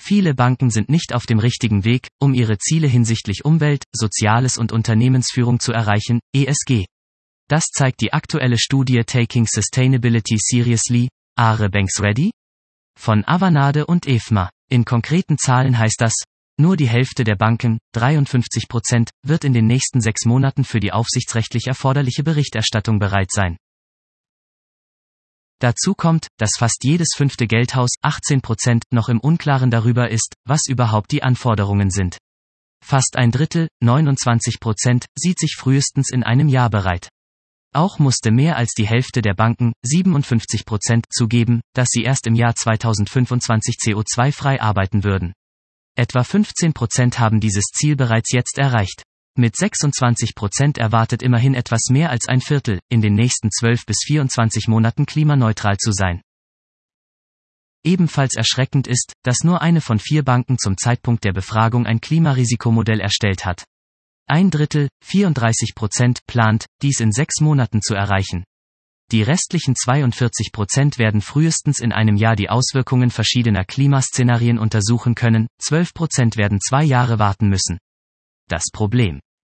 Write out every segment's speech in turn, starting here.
Viele Banken sind nicht auf dem richtigen Weg, um ihre Ziele hinsichtlich Umwelt, Soziales und Unternehmensführung zu erreichen, ESG. Das zeigt die aktuelle Studie Taking Sustainability Seriously, Are Banks Ready? Von Avanade und EFMA. In konkreten Zahlen heißt das, nur die Hälfte der Banken, 53%, wird in den nächsten 6 Monaten für die aufsichtsrechtlich erforderliche Berichterstattung bereit sein. Dazu kommt, dass fast jedes 5. Geldhaus, 18%, noch im Unklaren darüber ist, was überhaupt die Anforderungen sind. Fast ein Drittel, 29%, sieht sich frühestens in einem Jahr bereit. Auch musste mehr als die Hälfte der Banken, 57%, zugeben, dass sie erst im Jahr 2025 CO2-frei arbeiten würden. Etwa 15% haben dieses Ziel bereits jetzt erreicht. Mit 26% erwartet immerhin etwas mehr als ein Viertel, in den nächsten 12 bis 24 Monaten klimaneutral zu sein. Ebenfalls erschreckend ist, dass nur eine von 4 Banken zum Zeitpunkt der Befragung ein Klimarisikomodell erstellt hat. Ein Drittel, 34%, plant, dies in 6 Monaten zu erreichen. Die restlichen 42% werden frühestens in einem Jahr die Auswirkungen verschiedener Klimaszenarien untersuchen können, 12% werden 2 Jahre warten müssen. Das Problem.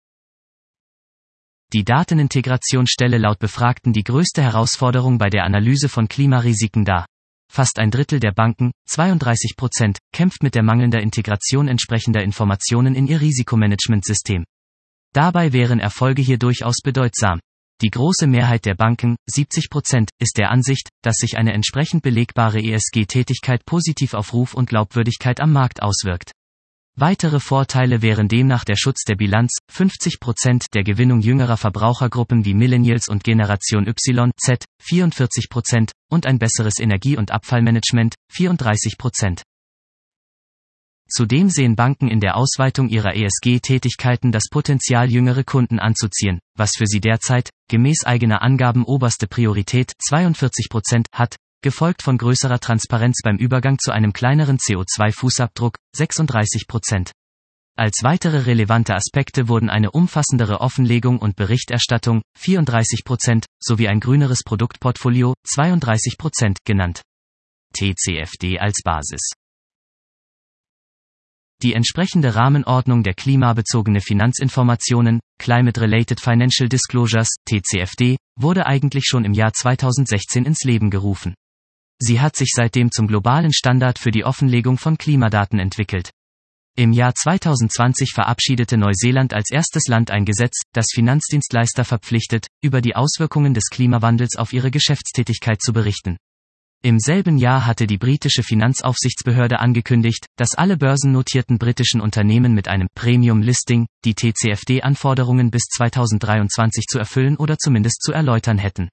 Die Datenintegration stelle laut Befragten die größte Herausforderung bei der Analyse von Klimarisiken dar. Fast ein Drittel der Banken, 32%, kämpft mit der mangelnden Integration entsprechender Informationen in ihr Risikomanagementsystem. Dabei wären Erfolge hier durchaus bedeutsam. Die große Mehrheit der Banken, 70%, ist der Ansicht, dass sich eine entsprechend belegbare ESG-Tätigkeit positiv auf Ruf und Glaubwürdigkeit am Markt auswirkt. Weitere Vorteile wären demnach der Schutz der Bilanz, 50%, der Gewinnung jüngerer Verbrauchergruppen wie Millennials und Generation Y, Z, 44%, und ein besseres Energie- und Abfallmanagement, 34%. Zudem sehen Banken in der Ausweitung ihrer ESG-Tätigkeiten das Potenzial, jüngere Kunden anzuziehen, was für sie derzeit, gemäß eigener Angaben oberste Priorität, 42%, hat, gefolgt von größerer Transparenz beim Übergang zu einem kleineren CO2-Fußabdruck, 36%. Als weitere relevante Aspekte wurden eine umfassendere Offenlegung und Berichterstattung, 34%, sowie ein grüneres Produktportfolio, 32%, genannt. TCFD als Basis. Die entsprechende Rahmenordnung der klimabezogene Finanzinformationen, Climate-Related Financial Disclosures, TCFD, wurde eigentlich schon im Jahr 2016 ins Leben gerufen. Sie hat sich seitdem zum globalen Standard für die Offenlegung von Klimadaten entwickelt. Im Jahr 2020 verabschiedete Neuseeland als erstes Land ein Gesetz, das Finanzdienstleister verpflichtet, über die Auswirkungen des Klimawandels auf ihre Geschäftstätigkeit zu berichten. Im selben Jahr hatte die britische Finanzaufsichtsbehörde angekündigt, dass alle börsennotierten britischen Unternehmen mit einem Premium-Listing die TCFD-Anforderungen bis 2023 zu erfüllen oder zumindest zu erläutern hätten.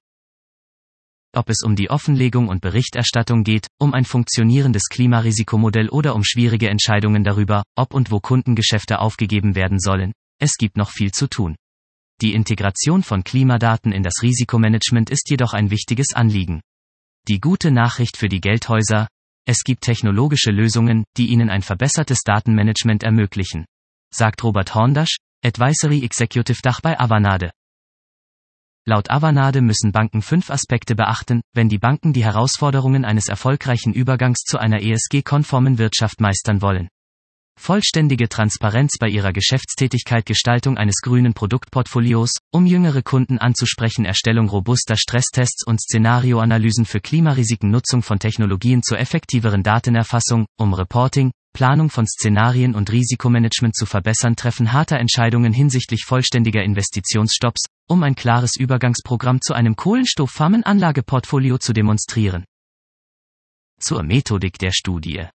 Ob es um die Offenlegung und Berichterstattung geht, um ein funktionierendes Klimarisikomodell oder um schwierige Entscheidungen darüber, ob und wo Kundengeschäfte aufgegeben werden sollen, es gibt noch viel zu tun. Die Integration von Klimadaten in das Risikomanagement ist jedoch ein wichtiges Anliegen. Die gute Nachricht für die Geldhäuser: Es gibt technologische Lösungen, die ihnen ein verbessertes Datenmanagement ermöglichen, sagt Robert Horndasch, Advisory Executive Dach bei Avanade. Laut Avanade müssen Banken 5 Aspekte beachten, wenn die Banken die Herausforderungen eines erfolgreichen Übergangs zu einer ESG-konformen Wirtschaft meistern wollen. Vollständige Transparenz bei ihrer Geschäftstätigkeit, Gestaltung eines grünen Produktportfolios, um jüngere Kunden anzusprechen, Erstellung robuster Stresstests und Szenarioanalysen für Klimarisiken, Nutzung von Technologien zur effektiveren Datenerfassung, um Reporting, Planung von Szenarien und Risikomanagement zu verbessern, Treffen harter Entscheidungen hinsichtlich vollständiger Investitionsstopps, um ein klares Übergangsprogramm zu einem kohlenstoffarmen Anlageportfolio zu demonstrieren. Zur Methodik der Studie.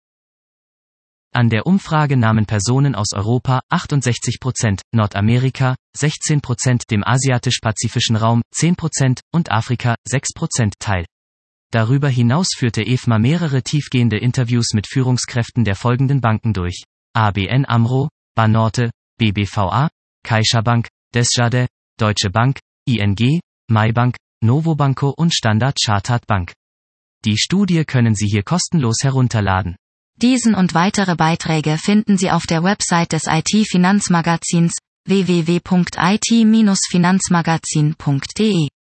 An der Umfrage nahmen Personen aus Europa, 68%, Nordamerika, 16%, dem asiatisch-pazifischen Raum, 10% und Afrika, 6% teil. Darüber hinaus führte EFMA mehrere tiefgehende Interviews mit Führungskräften der folgenden Banken durch: ABN AMRO, Banorte, BBVA, CaixaBank, Desjardins, Deutsche Bank, ING, Maybank, Novobanco und Standard Chartered Bank. Die Studie können Sie hier kostenlos herunterladen. Diesen und weitere Beiträge finden Sie auf der Website des IT-Finanzmagazins www.it-finanzmagazin.de.